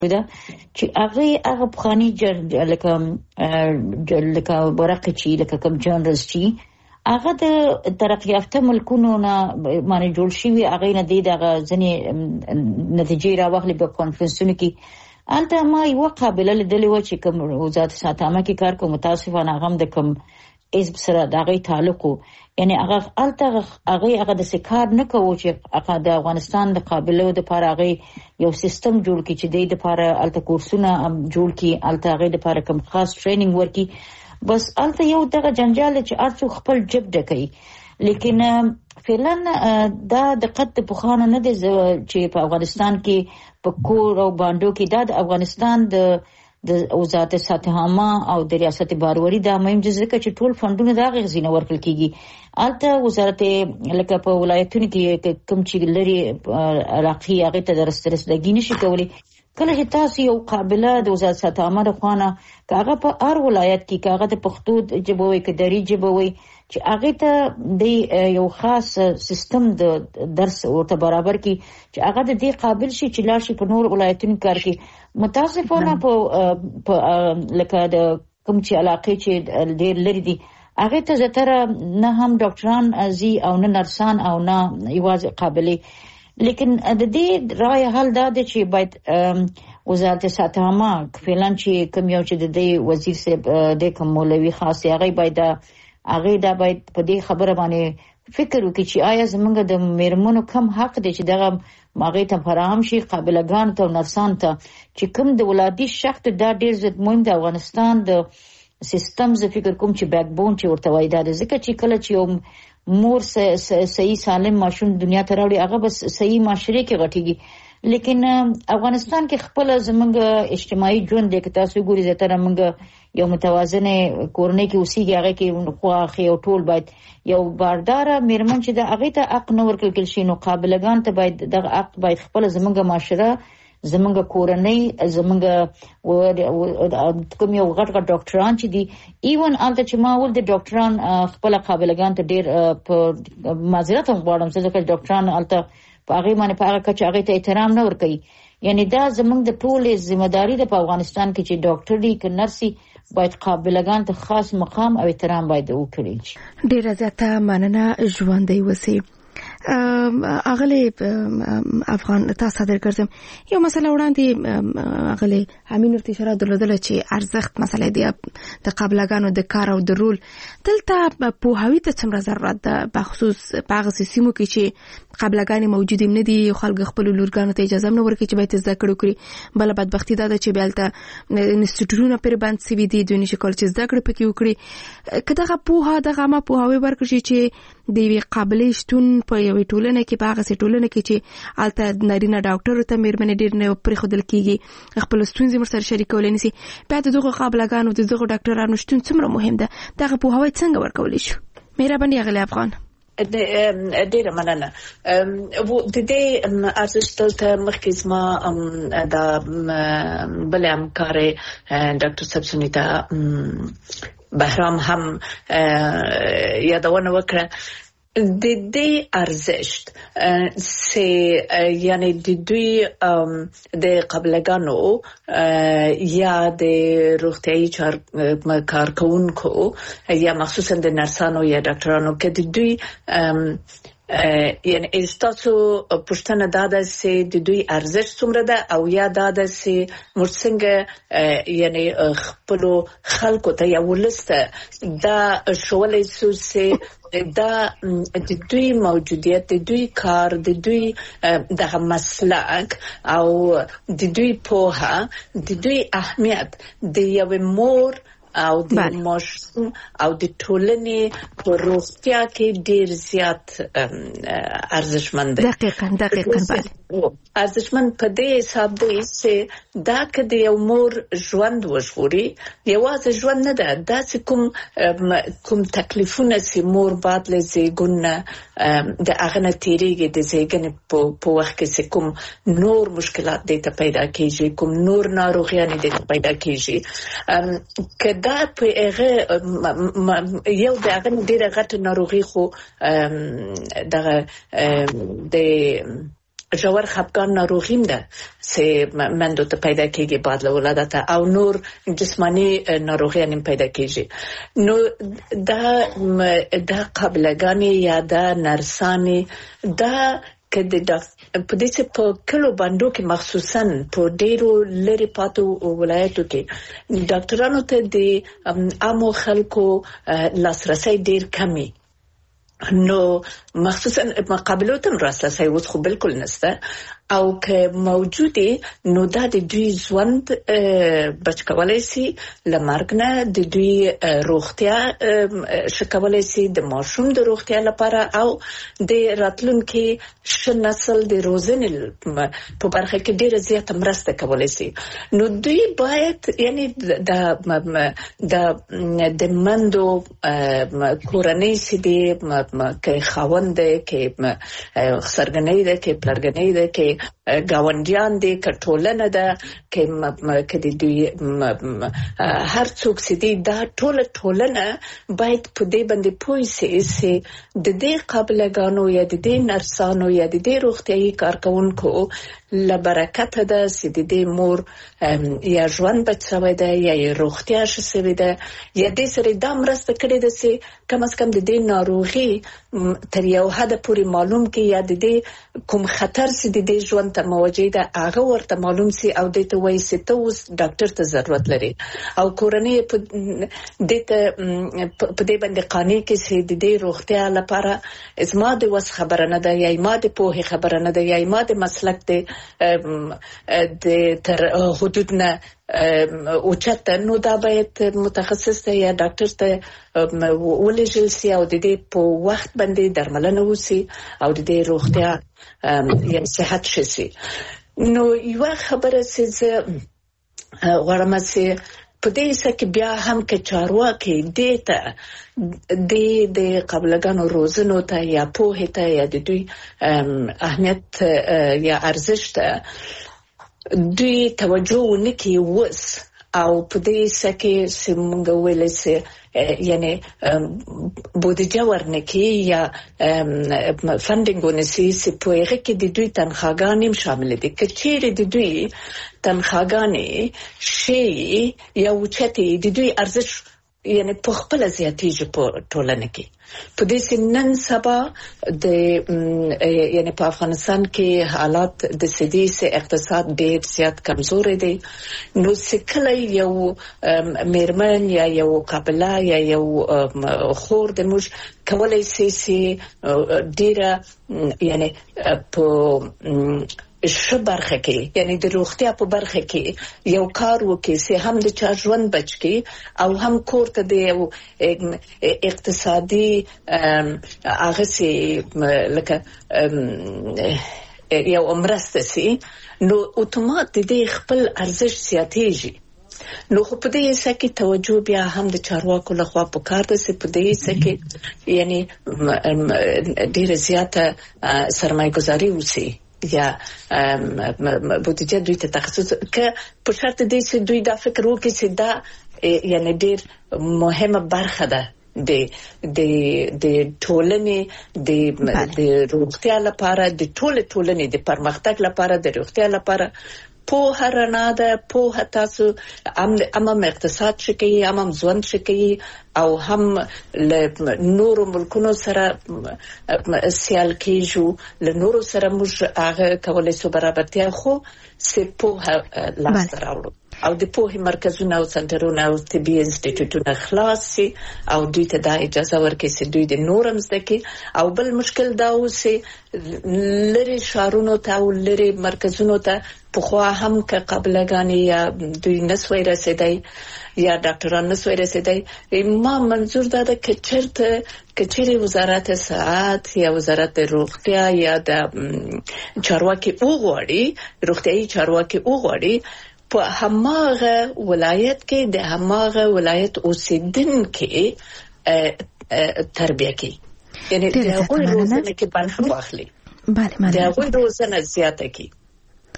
ده چې هغه بخاني لکه ورقه چی لکه کوم جنرالز چی هغه د ترقی یافته ملکونو نه باندې جوړ شوی هغه نه دغه ځنې نتیجې راوخلي په کانفرنسونو کې انته ما یو قابلیت لیدلې و چې کوم وزارت ساتامه کې کار کوم متاسفانه هغه د کوم حزب سره دغه تعلق یعنی هغه د سکار نه کوي چې هغه د افغانستان د قابلیت د لپاره هغه یو سیستم جوړ کړي چې د لپاره الته کورسونه جوړ کړي الته هغه د لپاره کوم خاص ټریننګ ورکړي بس الته یو دغه جنجال چې ارڅو خپل جب ډکې لیکن فعلا دا د قد په خانه نه دي چې په افغانستان کې په کور او باندو کې د افغانستان د وزارت ساتهامه او د ریاست باروری دا مهم جزء کې چې ټول فندونه دا غزینه ورکل کیږي الته وزارت لکه په ولایتونو کې کوم چې لري علاقې هغه ته درسترسلګی نشي کولی کله چې تاسو یو قابلیت د وزارت ساتهامه د خوانه کاغه په هر ولایت کې کاغه د پښتو جبوي کډری جبوي چې هغه ته د یو خاص سیستم د درس ورته برابر کی چې هغه د دې قابل شي چې لاړ شي په نور ولایتونو کار کوي متاسفانه په لکه د کوم چې علاقې چې ډېر لري دي هغه ته زتره نه هم ډاکټران ازي او نه نرسان او نه یوازې قابلیت لیکن د دې رائے حل دا دی چې باید وزارت ساتهامه فعلا چې کوم یو چې د وزیر صاحب د کوم مولوي خاص هغه باید په دې خبره باندې فکر وکړي چې آیا زمونږ د میرمنو کم حق دی چې دغه ماغه ته فراهم شي قابلګان ته نرسان ته چې کوم د ولادي شخص دا ډیر زیات مهم د افغانستان د سیستم ز فکر کوم چې بیک بون چې ورته وای دا ځکه چې کله چې مور صحیح سالم ماشوم دنیا ته راوړي هغه بس صحیح معاشره کې غټيږي لیکن افغانستان کې خپل زمونږ اجتماعي ژوند د تاسو ګوري زتره موږ یو متوازنه کورنۍ کې اوسېږي هغه کې خواخې او ټول باید یو باردار میرمن چې د هغه ته حق نور کول شي نو قابلګان ته باید دغه حق باید خپل زمونږ معاشره زمونږ کورنۍ زمونږ کوم یو غټ ډاکټران چې دي ایون الته چې ما ول د ډاکټران خپل قابلګان ته ډیر په معذرت هم غواړم چې ډاکټران الته په هغه باندې په هغه چې هغه ته احترام نه ورکوي یعنی دا زمونږ د ټولې ذمہداري ده په افغانستان کې چې ډاکټر دی ک نرسي باید قابلګان ته خاص مقام او احترام باید وکړي ډیر زیاته مننه ژوندۍ وسی اغلی افغان تاسو درګرځم یو مسله وړاندې اغلی امین ورته اشاره درلودله چې ارزښت مسله دی د قابلګانو د کار او د رول دلته په هوی ته څومره ضرورت ده په خصوص په هغه سیمو کې چې قابلګانې موجود نه دي خلک خپل لورګانو ته اجازه نه ورکړي چې باید زده کړو کړي بل بدبختی ده چې بیلته انسټیټیوټونه پر باندې سی وی دي دونی شکل چې زده کړو پکې وکړي کداغه پوها دغه ما پوهاوی ورکړي چې د قابلیت شتون په یو ټولنه کې په هغه ټولنه کې چې الته نارینه ډاکټر ته مېرمنې ډېر نه پرې خودل کیږي خپل ستونزې مرسته شریکول نسی په دغه قابلګانو د دغه ډاکټرانو شتون څومره مهم ده دغه پوهاوی څنګه ورکول شي مهرباني غلی افغان ډېر مننه د دې ارزښت ته مخکې ما دا بل همکار ډاکټر صاحب سنیتا بهرام هم یادونه وکړه د دې ارزښت سه یعنی د دوی د قابلګانو یا د روغتيایي کارکونکو یا مخصوصا د نرسانو یا ډاکټرانو کې د دوی یعنی استاسو پښتنه داده سي د دوی ارزښت څومره ده او یا داده سي مرڅنګ یعنی خپل خلکو ته یو لسته دا شولې سوسه دا د دوی موجودیت د دوی کار د دوی د مسلک او د دوی پوهه د دوی اهمیت د یو مور او د ماشوم او د ټولنې په روغتیا کې ډیر زیات ارزښتمند دی دقیقاً بله ارزښتمند په دې حساب دی چې دا کده یو مور ژوند وژغوري یوازې ژوند نه ده دا کوم تکلیفونه چې مور بعد له زیږون د اغنه تیریږي د زیږون په وخت کې کوم نور مشکلات دي ته پیدا کیږي کوم نور ناروغیان دي ته پیدا کیږي دا په هغه یو د هغه ډیره غټه ناروغي خو دغه د ژور خپګان ناروغیم ده چې مندو ته پیدا کیږي بعد له ولادت او نور جسمانی ناروغیان پیدا کیږي. نو دا قابلګانی یا دا نرسانی دا که د په دې په کلو باندې کې مخصوصا په ډیرو لری پاتو ولایتو کې ډاکټرانو ته د عامو خلکو لاسرسي ډیر کمی، نو مخصوصا مقابلاتن راسلسي اوس خو بالکل نشته او که موجودي نو دا د دوی ژوند بچ کولای سي لمرګ نه، د دوی روغتیا شکولای سي، د ماشوم د روغتیا لپاره او د راتلونکي نسل د روزنې په برخه کې ډیره زیاته مرسته کولای سي. نو دوی باید یعنی د مندو کورنۍ سي د کې خاوند کې سرګنۍ ده کې پلرګنۍ ده کې گاونډیان دي کټولنه ده کې د دوی هر څوک سي دا ټولنه باید په دې باندې پوي سي د دې قابلګانو یا د دې نرسانو یا د دې روغتيایي کارکونکو لبرکت ده چې د دې مور یا ژوند بچوي ده یا روغتیا شوي ده یا د سره د مرسته کړې ده چې کم از کم د دې ناروغي تر یو حد پورې معلوم کې یا د دې کوم خطر چې د دې ژوند ته موجه ده هغه ورته معلوم سي او د ته وایي چې ته اوس ډاکټر ته ضرورت لري او کورنۍ په دې باندې قانې کې چې د دې روغتیا لپاره زما د وس خبره نه ده یا ما د پوهې خبره نه ده یا ما د مسلک د تر حدود نه اوچته، نو دا باید متخصص ته یا ډاکټر ته ولېږل سي او د دې په وخت باندې درملنه وسي او د دې روغتیا یا صحت شي. نو یو خبره چې غواړم چې په دې سکه بیا هم کې چارواکي دیتا د قابلګانو روزنو ته یا پوهه ته یا د دوی اهمیت یا ارزښت دوی توجه نکي وس او په دې سکه سیمونګ ویل سي یعنی بودجه ورنکي یا فندینګ ونسي چې په هغه کې د دوی تنخواګانې شامل دي. کچېره د دوی تنخواګانې شي یا اوچتي د دوی ارزښت یعنی په خپل زیاتیږي په ټولنه کې. په دې سنن سبا د یعنی په افغانستان کې حالات د سدي سه اقتصاد ډېر زیات کمزور دي. نو سکله یو میرمن یا یو قابله یا یو خور د موږ کولای سي ډیره یعنی په برخه کې یعنی د روغتیا په برخه کې یو کار وکړي چې هم د چا ژوند بچ کی او هم کور ته د اقتصادي هغه سي لکه یو عمرسته سي، نو اتومات د خپل ارزښت زیاتېږي. نو خو په دې سکه توجه بیا هم د چارواکو لخوا په کار ده چې په دې سکه یعنی ډیره زیاته سرمایه‌ګذاري وسی یا بودجه دوی ته تخصص که په شرط دی چې دوی دا فکر وکړي چې دا یعنی ډیر مهمه برخه ده د ټولنې د روغتیا لپاره د ټولنې د پرمختګ لپاره د روغتیا لپاره په هرنا ده په تاسو هم اقتصاد شکی هم ژوند شکی او هم له نورو ملکونو سره سیال کیږو، له نورو سره موږ هغه کولای سو برابرتیا خو سپوه لاس راوړو او د پوهې مرکزونه او سنټرونه او طبي انسټیټیوټونه خلاص سي او دوی ته دا اجازه ورکړي چې دوی د نورم زده کړي. او بل مشکل دا و چې لری شارونو ته او لری مرکزونو ته پخوا هم که قابلګانی یا دوی نسوي رسیدای یا ډاکټران نسوي رسیدای. ما منظور دا ده که چیرې وزارت صحت یا وزارت روغتیا یا د چارواکي وغواړي روغتيایي چارواکي وغواړي په هماغه ولایت کې د هماغه ولایت اوسیدونکو تربیه کوي، یعنی د هغوی روزنه کې برخه واخلي. بله مننه. د هغوی روزنه زیاته کوي.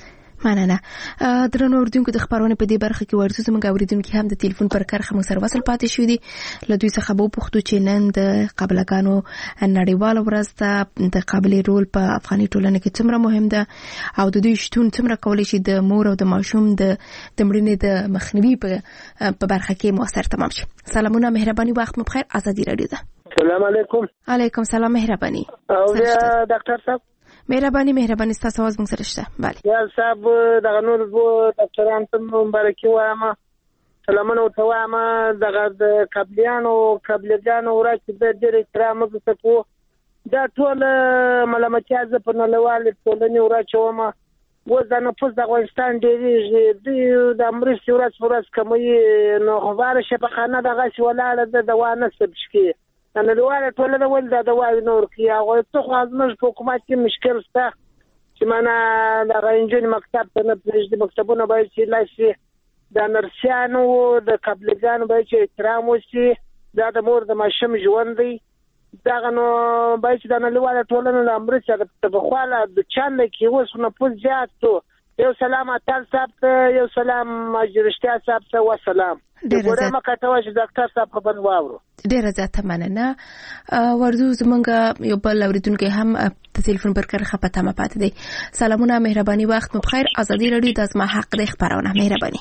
مننه. درنو اوریدونکو د خبرونه په دې برخه کې ورته زموږ اوریدونکو هم د ټلیفون پر کرخه مو سره وصل پاتې شو دي. له دوی څخه به پوښتنه چې نن د قابلګانو نړیواله ورځ ته د قابلیت رول په افغاني ټولنه کې څومره مهم ده او د دوی شتون څومره کولی شي د مور او د ماشوم د مړینې د مخنیوي په برخه کې موثر تمام شي. سلامونه، مهرباني، وخت مو بخیر. ازادي رادیو ده. سلام علیکم. علیکم سلام، مهرباني. او ډاکټر صاحب مهرباني ستاسو आवाज موږ سره شته. بله یا صاحب دغه نور ډاکټرانو ته مبارکي وایم، سلامونه ورته وایم. دغه د قابلیګانو ورځ د ډېر احترام وکړو. دا ټول ملامتیا زه په نړیوالې ټولنې ورځ وم. اوس د نفوس د افغانستان ډېرېږي، د مرستې ورځ کموي، نو غبار شفاخانه دغسې ولاړه ده، دوا نه سبش کړي. نړیواله ټولنه ولې دا دوا نور کوي؟ هغوی ته خو زموږ په حکومت کې مشکل شته چې معنا دغه نجونې مکتب ته نه پرېږدي. مکتبونه باید چې لا شي، د نرسیانو د قابلیګانو باید چې احترام وشي. دا د مور د ماشوم ژوند دی. دغه نو باید چې د نړیواله ټولنه د مرستې د پخوا د چانده کې اوس نفوس زیات شو. یو سلام اتل صاحب ته، یو سلام ماجرشتیا صاحب ته، وسلام. ډېر مکتوه چې ډاکټر صاحب خبر واورو. ډېر زیاته مننه. ورځو زمونږ یو بل اوریدونکو هم د ټلیفون پر کرخه په تمه پاتې دی. سلامونه، مهرباني، وخت مو بخیر. ازادي رادیو د زما حق د خبرونه. مهرباني.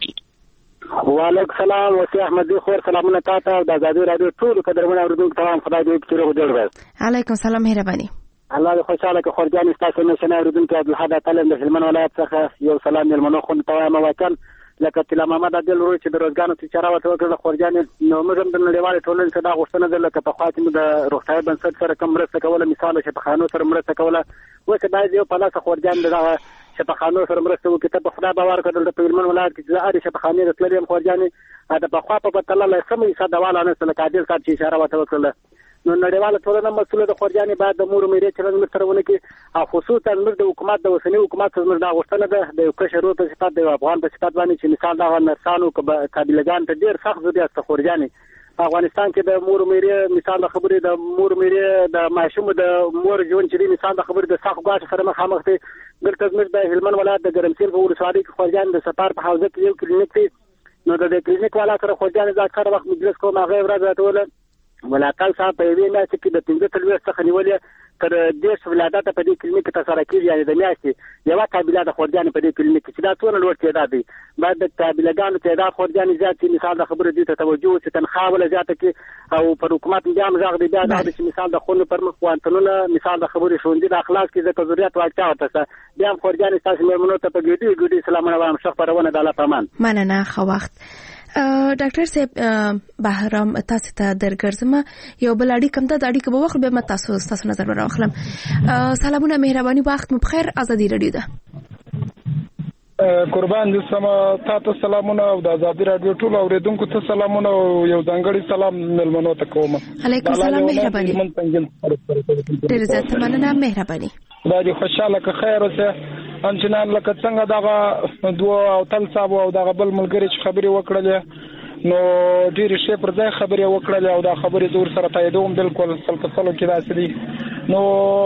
وعلیکم السلام. وسی احمد خور سلامونه تاسو او د ازادي رادیو ټول قدرمن اوریدونکو ته خدای دې چې روغ جوړ وي. علیکم السلام، مهرباني. الله دې خوشاله کړي. خورجان تاسو نه شنه اوریدونکو عبدالحد تعلم د هلمند ولایت څخه یو سلام ملمنو خو ته وایم. وطن لکه تلا محمد عادل روي چې د روزګانو تجارت وکړه خورجان نو موږ هم د نړیوال ټولنې څخه دا غوښتنه ده لکه په خاطر د روغتیا بنسټ سره کوم مرسته کوله، مثال شفاخانو سره مرسته کوله. وکړه دا یو په لاسه خورجان دغه شفاخانو سره مرسته وکړي. ته په خدای باور کړل د هلمند ولایت کې چې اړ شفاخانې د تلریم خورجان دا په خوا په بدله له سمې صدواله نه سره عادل صاحب چې اشاره وکړه. نو نړیواله ټولنه مسؤله د خورجان باید د مور میرې چلند مسترونه کې او خصوصا موږ د حکومت د وسنی حکومت څخه دا غوښتنه ده د یو کشرو په صفات د افغان په صفات باندې چې مثال دا نرسانو قابلیګان ته ډیر سخت ضرورت ته خورجان افغانستان کې د مور میرې مثال د خبرې د مور میرې د ماشوم د مور ژوند چې مثال د خبرې د سخت غاټ سره مخامخ دي. دلته موږ د هلمند ولایت د ګرمسیر په ولسوالۍ کې خورجان د سفار په حوزه کې یو کلینیک دی. نو د کلینیک والا سره خورجان د کار وخت مجلس کوم هغه ورځ راټول ملاقات صاحب په یوې میاشتې کې د 15 تلوير څخه نیولې تر 10 ولادت په دې کلینیک ته سره کېږي. یعنی د میاشتې یو قابلیت د خورجان په دې کلینیک کې دا ټول لوړ تعداد دی. بعد د قابلیتانو تعداد خورجان زیات دي. مثال د خبرې دي ته توجه چې تنخواه ولا زیاته کې او پر حکومت بیا مزاغ دی. بیا د مثال د خونو پر مخ وانتونه مثال د خبرې شوندې د اخلاص کې د ضرورت واقعا وته بیا خورجان تاسو مېرمنو ته په ګډي سلامونه وایم. شخ پرونه د الله پامان. مننه. خو وخت ډاکټر صاحب بهرام تاسو ته درګرځم. یو بل اړیکه کوم د اړیکه په وخت به ما تاسو نظر راوخلم. سلامونه، مهرباني، وخت مو بخیر. ازادي رادیو ده. قربان دي سم تاسو سلامونه او د ازادي رادیو ټول اوریدونکو ته سلامونه او یو ځانګړي سلام ملمنو ته کوم. علیکم السلام، مهرباني. ډیر زیات مننه، مهرباني. دا دې خوشاله که خیر اوسه. انجنان لکه څنګه دغه دوه او تل صاحب او دغه بل ملګری چې خبرې وکړلې نو ډېر شی پر ځای خبرې وکړلې او دا خبرې زور سره تاییدوم بالکل سلکسلو کې داسې دي. نو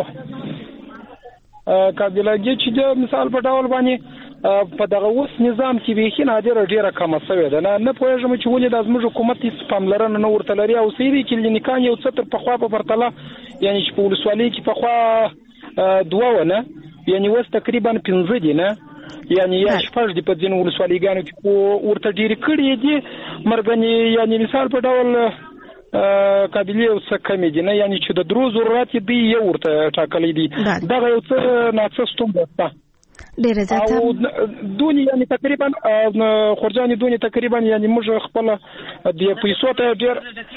قابلیت چې د مثال په ډول باندې په دغه اوس نظام کې به نادره ډیره کم شوې ده. نه پوهېږم چې ولې د زموږ حکومت هیڅ پاملرنه نه ورته لري او سیوي کلینیکان یو څه تر پخوا په پرتله یعنی چې په ولسوالۍ کې پخوا دوه ونه یعنی وس تقریبا 15 دي نه یعنی یا شپږ دي په ځینو ولسوالیګانو کې ورته ډیر کړي دي مرګنی یعنی مثال په ډول قابلیت او څه کمی دي نه یعنی چې د درو ضرورت دی یو ورته ټاکلې دي. دا یو څه ناڅستوم ده. ډیر زیات دونی یعنی تقریبا خورجانی دونی تقریبا یعنی موږ خپل د پیسو ته ډیر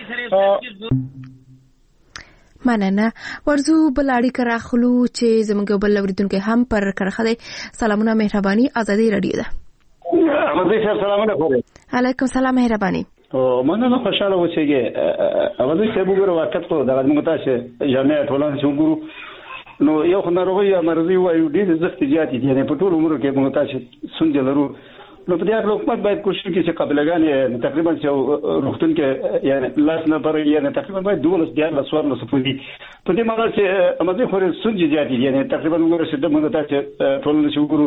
مننه. ورزو بل اړیکه راخلو چې زموږ بل اوریدونکو هم پر کرخه دی. سلامونه، مهرباني، ازادي رادیو ده. احمد صاحب سلامونه کوم. علیکم السلام، مهرباني. او مننه خوشاله اوسئ. احمد صاحب وګورئ وخت په دغه موږ تاسو جامعه ټولنه چې وګورو نو یو خناروغي یا مرضی وایو ډیر زخت زیات دي. یعنی په ټول عمر کې موږ تاسو سنجه لرو. نو په دې اړه حکومت باید کوشش وکړي چې قابلیګان تقریبا چې روغتون کې یعنی لاس نه پر یعنی تقریبا باید 12 دیار لسوار نه سپوري. په دې معنی چې امازي خوري سنجه زیات دي. یعنی تقریبا موږ چې د موږ تاسو ټولنه چې وګورو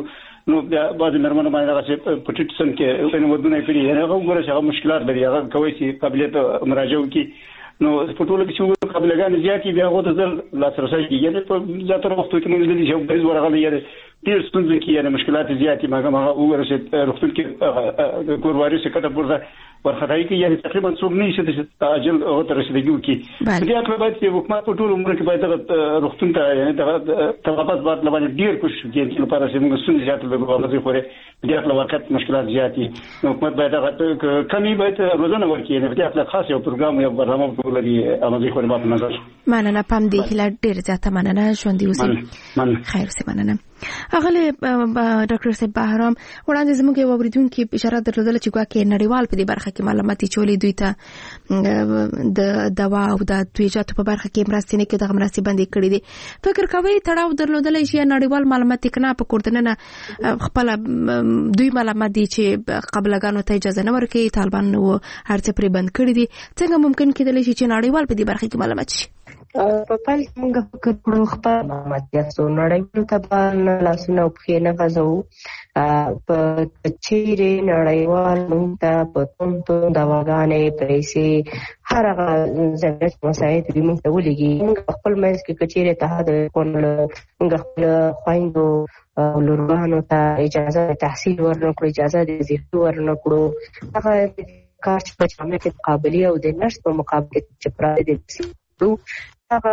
نو بیا بعض مرمنه باندې هغه په ټیټسن کې په ودونه کړی هغه وګوره چې هغه مشکلات لري هغه کوي چې قابلیت مراجعه وکړي نو په ټولو کې چې قابلیتونه زیاتې بیا هغه د لاسرسي کېږي په زیاتره وختو کې موږ د دې په ورغلي ډیر ستونزې کې یعنی مشکلات زیاتې ما وګوره چې روغتون کې کورواریو څخه کټه پورته ورخدای کې یعنی تقریبا څوک نه شي د تعجل او تر رسیدګي وکړي دې اړه باید چې حکومت په ټول عمر کې باید روغتون ته یعنی د طلبات باید لبانه ډیر کوشش وکړي چې لپاره چې موږ څنګه زیات له غوښتنې خوري دې اړه وخت مشکلات زیاتې حکومت باید کمی باید روزانه ورکړي یعنی دې اړه خاص یو پروګرام یو برنامه ټولري امازي خوري په نظر مننه پم دې هله ډیر زیاته مننه ژوندۍ اوسئ خیر سي مننه اغله ډاکټر صاحب بهرام وړاندې زموږ یو اوریدونکو اشاره درلودله چې ګواکې نړیوال په دې برخه کې معلوماتي چولې دوی ته د دوا او د تویجاتو په برخه کې مرستې نه کې د مرستې باندې کړې دي فکر کوي تړاو درلودل شي نړیوال معلوماتي کنا په کوردنه خپل دوی معلومات دي چې قبلګانو ته اجازه نه ورکړي طالبان نو هرڅه پرې بند کړی دي څنګه ممکن کېدلی شي چې نړیوال په دې برخه کې معلومات شي په پال موږ فکر کړو خپل معلومات یاسو نړیوال ته لاسونه او پخې نه غځو په چیرې نړیوال موږ ته په توم دواګانې پیسې هر هغه ضرورت مساعد دي موږ ته ولېږي موږ خپل مېز کې کچېره ته د کول موږ خپل خويندو لورګانو ته اجازه تحصیل ورنکړو اجازه د زیاتو ورنکړو هغه کار چې په جامعه کې قابلیت او د نرس په مقابله کې پراته دي هغه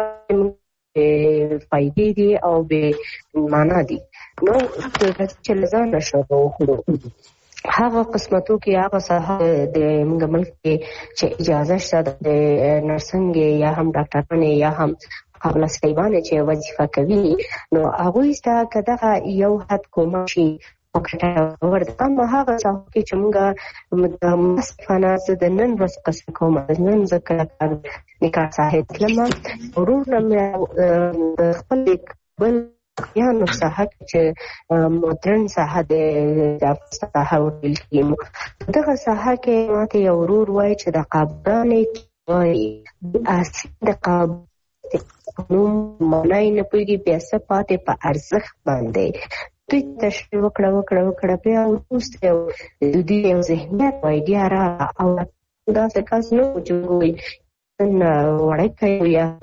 فائدې دي او به معنا دي نو چې لزان نشو وکړو هغه قسمتو کې هغه ساحه د موږ ملک کې چې اجازه شته د نرسنګ یا هم ډاکټرانه یا هم قبل سیبانه چې وظیفه کوي نو هغه استا کده یو حد کوم شي وکړه ورته ما هغه څه چې موږ مستفانه د نن ورځ قصه کوم نن ذکر نکاح صاحب لما ورور نه خپل بل یا نو صاحب چې مدرن صاحب د صاحب ولکیم دغه صاحب کې ماته یو ورور وای چې د قابلانه وای اسید قاب نو مونای نه پویږي پیسې پاتې په ارزښت باندې دوی تشریح وکړه بیا وروسته د دې یو ذهنیت وایډیا را او دا څه کاس نو جوړوي نن وړای کوي یا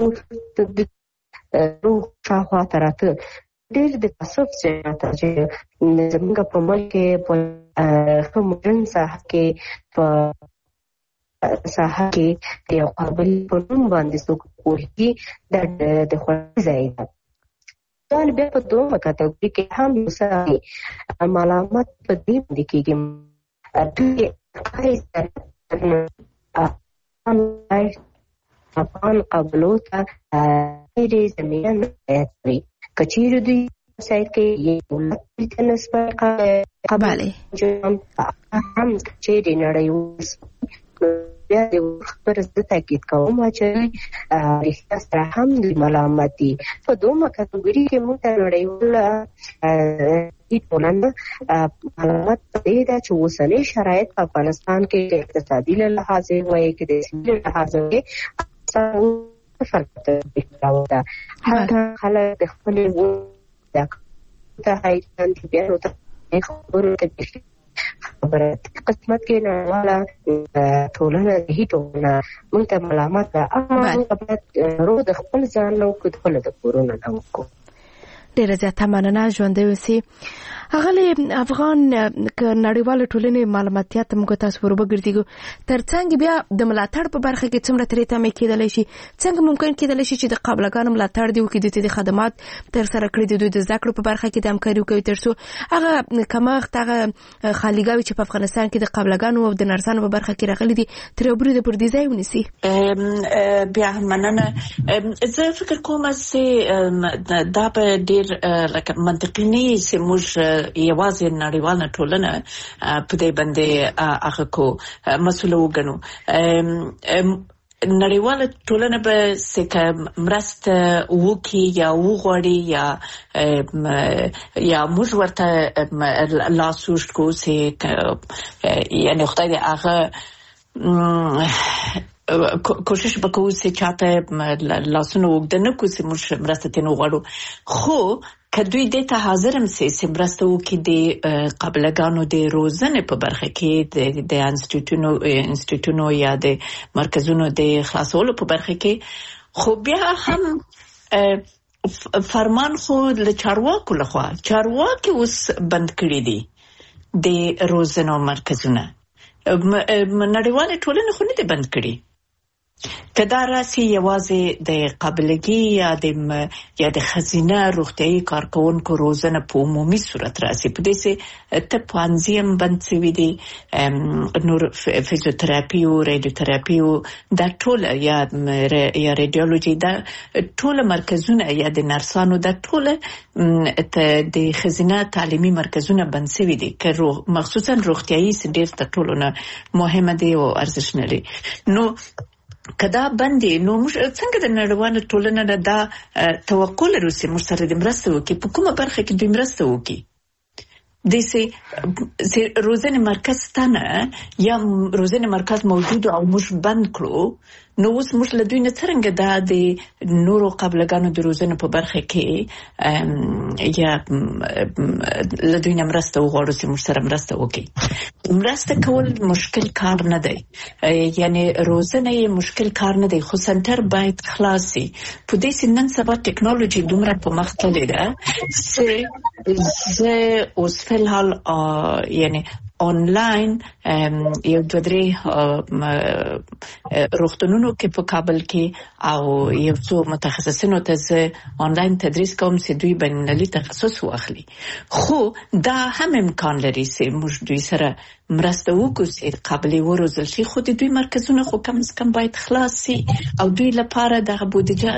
د روح شاوخوا تراته ډېر د تاسف چې زموږ په ملک کې په کومرن ساحه کې په ساحه کې د قابل په نوم باندې څوک کوي د خوړ ځای ده دال بیا په دوه کټګوري کې هم وسه معلومات په دې باندې کېږي دوی افغان قبلوتا دې زمينه نه کچیر دوی سایت کې یې ولادت نسبت قباله هم چې نړیوال بیا د خبر زده تاکید کوم چې رښتیا سره هم د معلوماتي په دوه کټګوري کې موږ ته نړیوال د ټولنه معلومات دې دا چې اوسنۍ شرایط په افغانستان کې اقتصادي لحاظ وایي کې د سیاسي لحاظ وایي فرق راوړا هغه خلک د خپل د ته هایتان چې بیا ورته خبرو ته خبره قسمت کې نه والا ټولنه هیټونه موږ ته معلومات راځي رو د خپل ځان نو کو خپل د کورونه نو کو ډیره زیاته مننه ژوندۍ اوسئ هغه افغان نړیوال ټولنې معلوماتیات موږ تاسو ور وګرځیږو ترڅنګ بیا د ملاتړ په برخه کې څومره ترې ته مې کېدلی شي څنګه ممکن کېدلی شي چې د قابلګانو ملاتړ دی وکړي د خدمات تر سره کړی د دوی د ذکر په برخه کې د همکاري کوي ترڅو هغه کماغت هغه خالیګاوي چې په افغانستان کې د قابلګانو او د نرسانو په برخه کې راغلي دي تر وبري د پردي ځای ونیسي بیا مننه زه فکر کوم چې دا په ډیر لکه منطقي نه سي موږ یوازې نړیواله ټولنه په دې باندې هغه کو مسؤل وګڼو نړیواله ټولنه به څنګه مرسته وکړي یا وغواړي یا موږ ورته لاسوش کو چې یعنی خدای دې هغه کوشش وکړو چې چاته لاسونه وګدنه کو چې موږ مرسته تنو غواړو خو کدوې د ته حاضرم سي برستو کې د قابلګانو د روزنې په برخه کې د انسټیټیوټونو یا د مرکزونو د خلاصولو په برخه کې خو بیا هم فرمان خو له چارواکو لخوا چارواکي اوس بند کړی دي د روزنو مرکزونه نړیواله ټولنه خو نه دي بند کړی کدا راسي یوازې د قابلګي یا د خزینه روغتيایي کارکونکو روزنه په عمومي صورت راسي په دې سه ته پانزیم بند سوي دي نور فزیوتراپي او ریډیوتراپي دا ټول یا ریډیولوژي دا ټول مرکزونه یا د نرسانو دا ټول د خزینه تعلیمي مرکزونه بند سوي دي که مخصوصا روغتيایي ډېر ټولو نه مهمه دي او ارزښت لري نو کدا باندې نو موږ څنګه د نړیوالو ټولنې دا توقع لرو چې موږ سره د مرسته وکړي په کومه برخه کې دوی مرسته وکړي د سي روزنه مرکز ستانه یا روزنه مرکز موجود او موږ بند کړو نو اوس موږ له دوی نه څنګه دا د نورو قابلګانو د روزنه په برخه کې یا له دوی نه مرسته وغواړو چې موږ سره مرسته وکړي مرسته کول مشکل کار نه دی یعنی روزنه مشکل کار نه دی خو سنټر باید خلاصي په دې سنن سبا ټیکنالوژي دومره په مخ تللی ده چې اوس فلحال یعنی آنلاین یو دوه درې روغتونونو کې په کابل کې او یو څو متخصصینو ته آنلاین تدریس کوم چې دوی بینالمللي تخصص واخلي خو دا هم امکان لري چې موږ دوی سره مرسته وکړو چې قابلیت وروزل شي خو د دوی مرکزونه خو کم از کم باید خلاص شي او دوی لپاره د بودیجه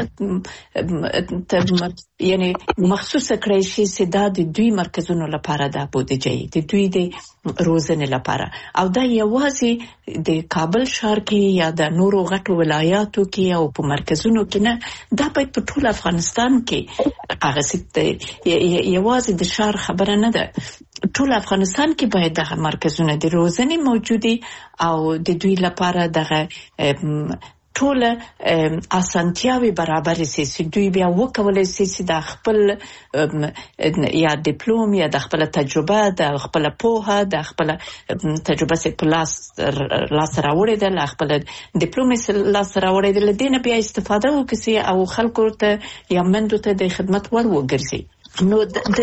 یعنی مخصوصه کړی شي چې دا د دوی مرکزونو لپاره د بودیجه د دوی د روزنې لپاره او دا یوازې د کابل ښار کې یا د نورو غټو ولایاتو کې او په مرکزونو کې نه دا باید په ټول افغانستان کې هغه یوازې د ښار خبره نه ده ټول افغانستان کې باید دغه مرکزونه د روزنې موجودي او د دوی لپاره دغه ټول اسانتیاوي برابر سي چې دوی بیا وکولای شي چې د خپل یا ډیپلوم یا د خپل تجربه د خپل پوهه د خپل تجربه سي پلاس راوړي د خپل ډیپلوم سي راوړي د دې نه بیا استفاده وکړي او خلکو ته یا مندو ته د خدمت ور وګرځي نو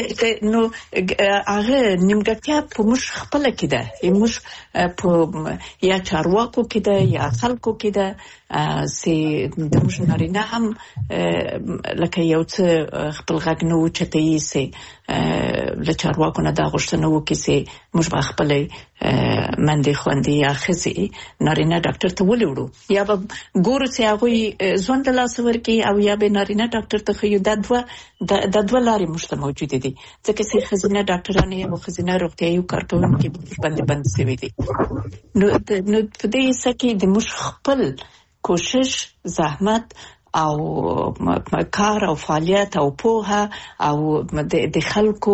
هغه نیمګړتیا په مش خپل کې ده موږ په یا چارواکو کې ده یا خلکو کې ده سي د موږ نارینه هم لکه یو څه خپل غږ نه وچتای سي له چارواکو نه دا غوښتنه وکړي سي موږ خپل مندې خوندې یا خزي نارینه ډاکټر ته ولېړو یا به ګورو چې هغه ژوند له لاس ورکی او یا به نارینه ډاکټر ته خو د دوه لارې مشته موجود دي ځکه چې خزینه ډاکټرانه یا خزینه روغتيایي کارکونکو بند سوي دي نو په دې سکه د مش خپل کوشش زحمت او کار او فعالیت او پوهه او د خلکو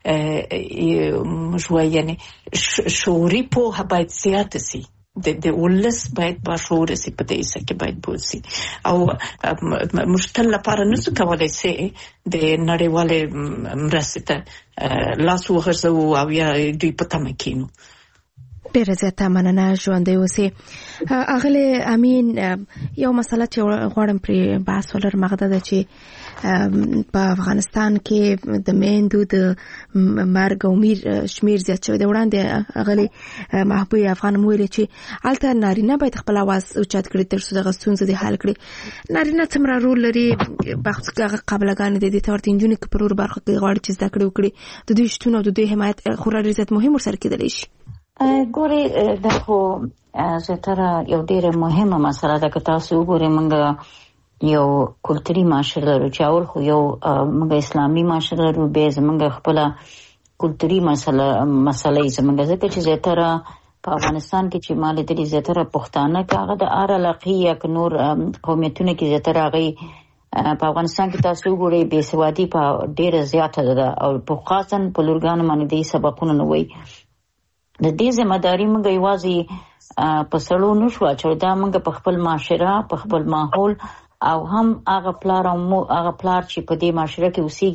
مشوي یعنی شعوري پوهه باید زیات سي د ولس باید با شعور سي په دې سکه باید بوسي او مشتل لپاره نسو کولای سي د نړیواله مرسته لاس وغورځو او یا دوی په تمکینو ډېر زیاته مننه ژوندۍ اوسئ اغله امین یو مسله چې غواړم پر بحث ولر مغده ده چې په افغانستان کې د میندو د مرګ او میر شمیر زیات شوی دی وړاندې اغله محبوب افغان مویل چې الته نارینه باید خپل आवाज اوچت کړي تر څو د غسونځ د حل کړي نارینه څومره رول لري بخښه قبلګان دي د تورت انجونی کې پرور برخه کې غواړي چې زده کړي وکړي د دوی شتون او د دوی حمایت خورا ډیر مهم ورسره کېدلی شي ګوري دغه زتره یو ډیره مهمه مسله ده که تاسو وګورئ موږ یو کلتوري معاشره لرو چې اول خو یو موږ اسلامي معاشره لرو به زموږ خپل کلتوري مسله زموږ ځکه چې زتره په افغانستان کې چې مال دې زتره پښتانه کاغه د ار علاقې یا نور قومیتونه کې زتره غي په افغانستان کې تاسو وګورئ بے سوادي په ډیره زیاته ده او په خاصن په لورګانو باندې دې سبقونه نه وي د دې ځمداري موږ یوازې په سړو نشو چې دا موږ په خپل معاشره په خپل ماحول او هم هغه پلار چې په دې معاشره کې اوسېږي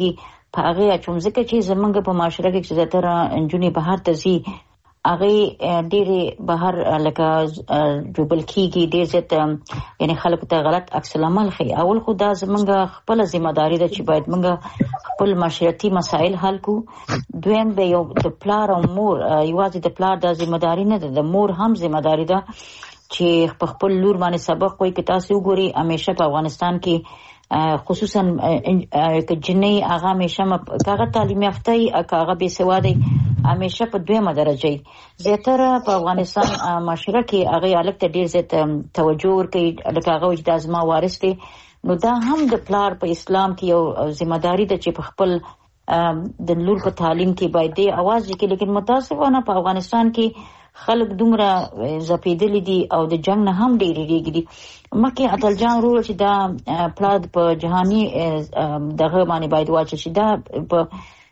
په هغه اچوم ځکه چې زمونږ په معاشره کې چې زیاتره انجونې بهر ته ځي هغه ډېرې بهر لکه جوبل کېږي ډېر زیات یعنی خلکو ته غلط عکس العمل ښیي. اول خو دا زمونږ خپله ذمه داري ده چې باید موږ خپل معاشرتي مسایل حل کړو. دویم به یو د پلار او مور یوازې د پلار دا ذمه داري نه ده، د مور هم ذمه داري ده چې په خپل لور باندې سبق وایي. که تاسو وګورئ همیشه په افغانستان کې خصوصا که جنۍ هغه همیشه هغه تعلیم یافته وي که هغه بېسواده همیشه په دویمه درجه زیاتره په افغانستان معاشره کې هغه هلک ته ډېر زیات توجه ورکوي لکه هغه وایي دا زما وارث دی. نو دا هم د پلار په اسلام کې یو ذمه داري ده چې په خپل د لور په تعلیم کې باید دی اواز وکړي. لیکن متاسفانه په افغانستان کې خلک دومره زپېدلي دي او د جنگ نه هم ډېرې ریږدي. مخکې اتل جان وروړه چې دا پلار په جهاني دغه باندې باید واچي چې دا په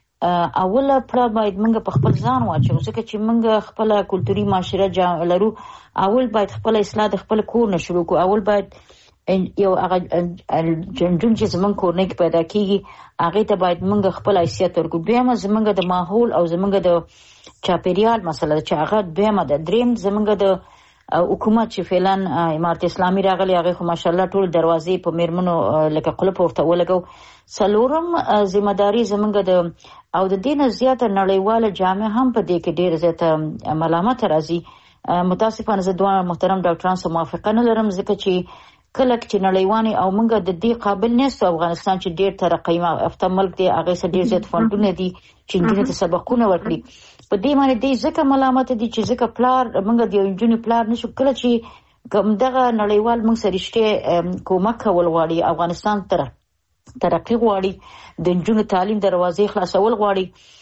اوله پړه باید موږ په خپل ځان واچو ځکه چې موږ خپله کلتوري معاشره لرو. اول باید خپل اصلاح د خپل کور نه شروع کړو. اول باید یو هغه جنجون چې زمونږ کورنۍ کې پیدا کېږي هغې ته باید موږ خپل حیثیت ورکړو. دویمه زمونږ د ماحول او زمونږ د چاپیریال مسله ده چې هغه دویمه ده. دریم زمونږ د حکومت چې فعلا امارت اسلامي راغلی هغې خو ماشاءالله ټول دروازې په میرمنو لکه قلف ورته ولګو. څلورم ذمه داري زمونږ د او د دې نه زیاته نړیواله جامعه هم په دې کې ډېر زیاته ملامته راځي. متاسفانه زه دوه محترم ډاکټران سره موافقه نه لرم ځکه چې کله چې نړیوانې او موږ د دې قابل نیستو افغانستان چې ډېر ترقی یافته ملک دی هغې سره ډېر زیات فنډونه دي چې نجونو ته سبقونه ورکړي. په دې باندې دی ځکه ملامته دي چې ځکه پلار موږ د یو نجونې پلار نشو. کله چې دغه نړیوال موږ سره رښتیا کومک کول غواړي افغانستان ترقی غواړي د نجونو تعلیم دروازې خلاصول غواړي.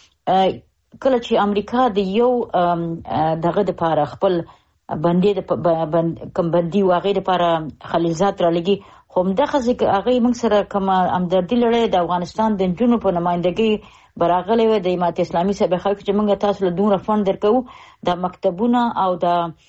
کله چې امریکا د یو دغه دپاره خپل بندي کوم بندي و هغې دپاره خلیلزاد رالګي خو همدغه هغې موږ سره کومه همدردي لرلې د افغانستان د نجونو په نمایندګۍ به راغلی وی د امارت اسلامي صاحب خلکو چې موږ تاسو له دومره فنډ درکوو د مکتبونه او د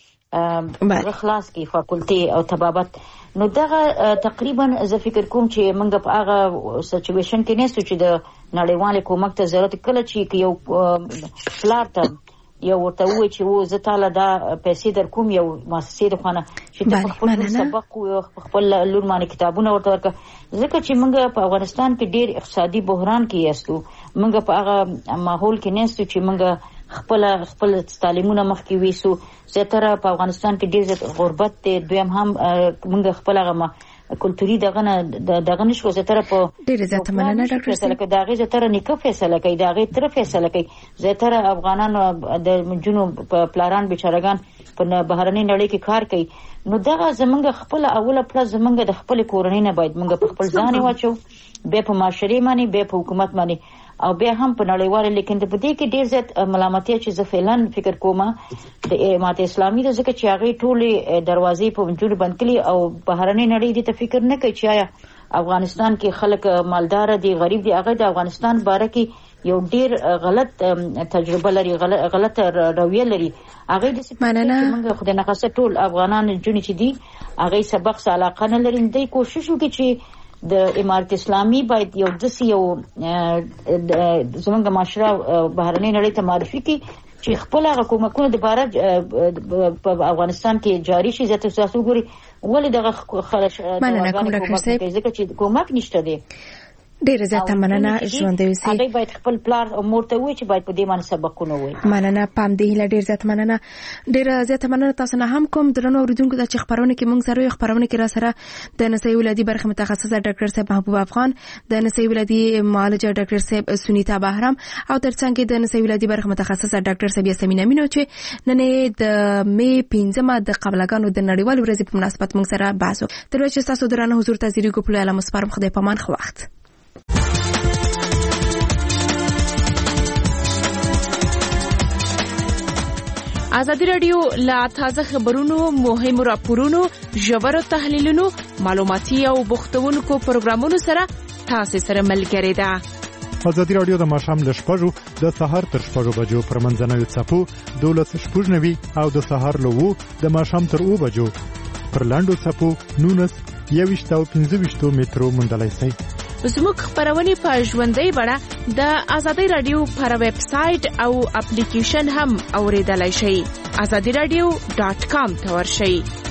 خلاص کې فاکولټي او طبابت. نو دغه تقریبا زه فکر کوم چې موږ په هغه سچویشن کې نیستو چې د نړیوالې کومک ته ضرورت. کله چې یو پلار ته یو ورته ووایي چې زه تاله دا پیسې در کوم یو مؤسسې د خوا نه چې ته په خپل سبق خپل لور باندې کتابونه ورته ورکړه. ځکه چې موږ په افغانستان کې ډېر اقتصادي بحران کې یاستو. موږ په هغه ماحول کې نیستو چې موږ خپل تعلیمونه مخکې ویسو. زیاتره په افغانستان کې ډېر زیات غربت دی. دویم هم موږ خپل هغه کلتوري دغه نشو زیاتره په ډېر زیاته مننه ډاکټر صاحب د هغې زیاتره نیکه فیصله کوي د هغې تره فیصله کوي. زیاتره افغانانو د نجونو پلاران بیچارهګان په بهرنۍ نړۍ کې کار کوي. نو دغه زمونږ خپله اوله پړه زمونږ د خپلې کورنۍ نه باید موږ په خپل ځان واچو بیا په معاشرې باندې بیا په حکومت باندې او بیا هم په نړیواله. لیکن په دې کې ډېر زیات ملامتیا چې زه فعلا فکر کوم د امارت اسلامي ده ځکه چې هغې ټولې دروازې په نجونو بند کړي او بهرنۍ نړۍ دې ته فکر نه کوي چې آیا افغانستان کې خلک مالدار دي غریب دي. هغه د افغانستان باره کې یو ډېر غلط تجربه لري غلط رویه لري. هغې داسې موږ خدای نخواسته ټول افغانان نجونې چې دي هغې سبق څه علاقه نه لري. دوی کوشش وکړي چې د امارت اسلامي باید یو داسې یو زمونږ معاشره بهرنۍ نړۍ ته معرفي کړي چې خپل هغه کومکونه دوباره په افغانستان کې جاري شي. زه تاسو وګورئ ولې دغه ځکه چې کومک نشته دی. ډېره زیاته مننه ژوندی اوسئ. هغې باید خپل پلار او مور ته ووایي چې باید په دې باندې سبقونه ووایي. مننه پام دې هیله ډېر زیاته مننه. ډېره زیاته مننه تاسو نه هم کوم درنو اورېدونکو ته چې خپرونه کې موږ سره یو خپرونه کې را سره د نسایي ولادي برخه متخصصه ډاکټر صاحب محبوب افغان د نسایي ولادي معالجه ډاکټر صاحب سنیتا بهرام او ترڅنګ د نسایي ولادي برخه متخصصه ډاکټر صاحب یاسمین امینو چې نن د می 15 د قبلګانو د نړیوال ورځې په مناسبت موږ سره بحث وکړ. تر چې تاسو درنه حضور ته زیری ګپلو اله مسپارم خدای پامان خو وخت. ازادي رادیو لا تازه خبرونو مهمو راپورونو ژورو تحلیلونو معلوماتي او بوختونکو پروګرامونو سره تاسو سره ملګری ده. ازادي رادیو د ماښام ل 6:00 د سهار تر 6:00 بجو پر منځنوي څپو 12:90 او د سهار له 2 د ماښام تر 2 بجو پر لاندو څپو 19 21 او 25 مترو مندلای شي. زموږ خبرونه په ژوندۍ بڼه د آزادۍ رادیو پر ویب سټ او اپلیکیشن هم اوریدلای شئ. azadiradio.com ته ورشئ.